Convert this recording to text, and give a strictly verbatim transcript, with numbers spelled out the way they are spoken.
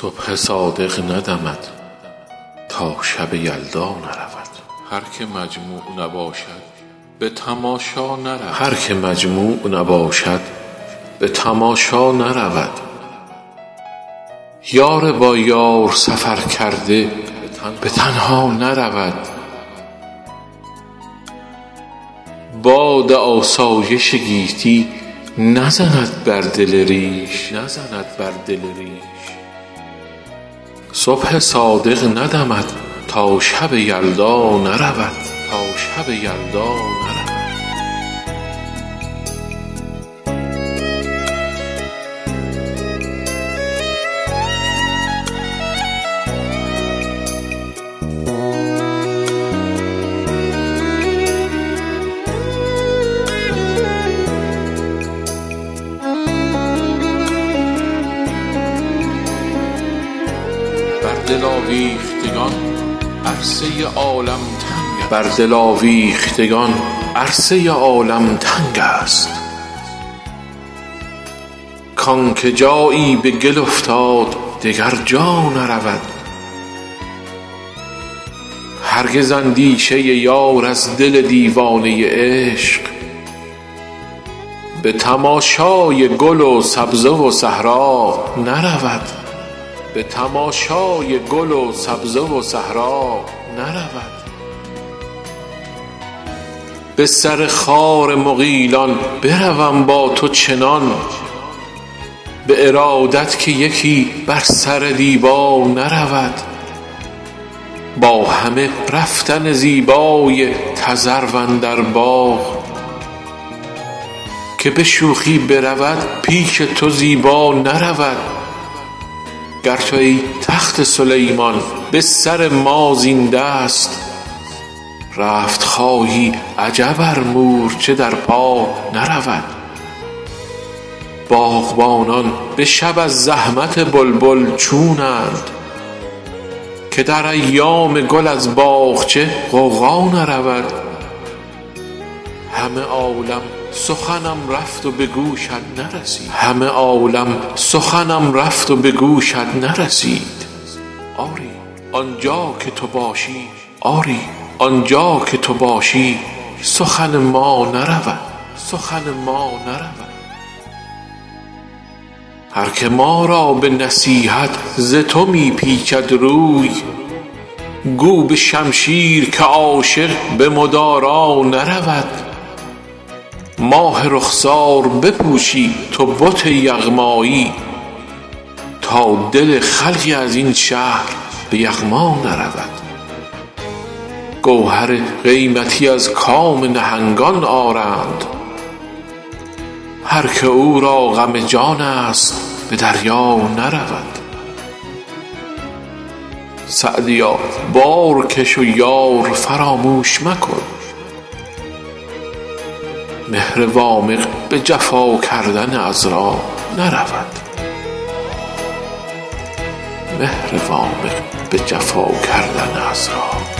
صبح صادق ندمد تا شب یلدا نرود. هر که مجموع نباشد به تماشا نرود. هر که مجموع نباشد به تماشا نرود. یار با یار سفر کرده به تنها نرود. باد آسایش گیتی نزند بر دل ریش نزند بر دل ریش. صبح صادق ندمد تا شب یلدا نرود تا شب یلدا نرود. بر دل آویختگان عرصه عالم تنگ بر دل آویختگان عرصه عالم تنگ است. کان که جایی به گل افتاد دگر جا نرود. هرگز اندیشه یار از دل دیوانه عشق به تماشای گل و سبزه و صحرا نرود. به تماشای گل و سبزه و صحرا نرود. به سر خار مغیلان بروم با تو چنان به ارادت که یکی بر سر دیبا نرود. با همه رفتن زیبای تذرو اندر باغ که به شوخی برود پیش تو زیبا نرود. گر تو ای تخت سلیمان به سر ما زین دست رفت خواهی عجب ار مورچه در پا نرود. باغبانان به شب از زحمت بلبل چونند که در ایام گل از باغچه غوغا نرود. همه عالم سخنم رفت و به گوشت نرسید همه عالم سخنم رفت و به گوشت نرسید. آری آنجا که تو باشی آری آنجا که تو باشی سخن ما نرود سخن ما نرود. هر که ما را به نصیحت ز تو می پیچد روی گو به شمشیر که عاشق به مدارا نرود. ماه رخسار بپوشی تو بت یغمایی تا دل خلقی از این شهر به یغما نرود. گوهر قیمتی از کام نهنگان آرند هر که او را غم جان است به دریا نرود. سعدیا بار کش و یار فراموش مکن مهر وامق به جفا کردن عذرا نرود. مهر وامق به جفا کردن عذرا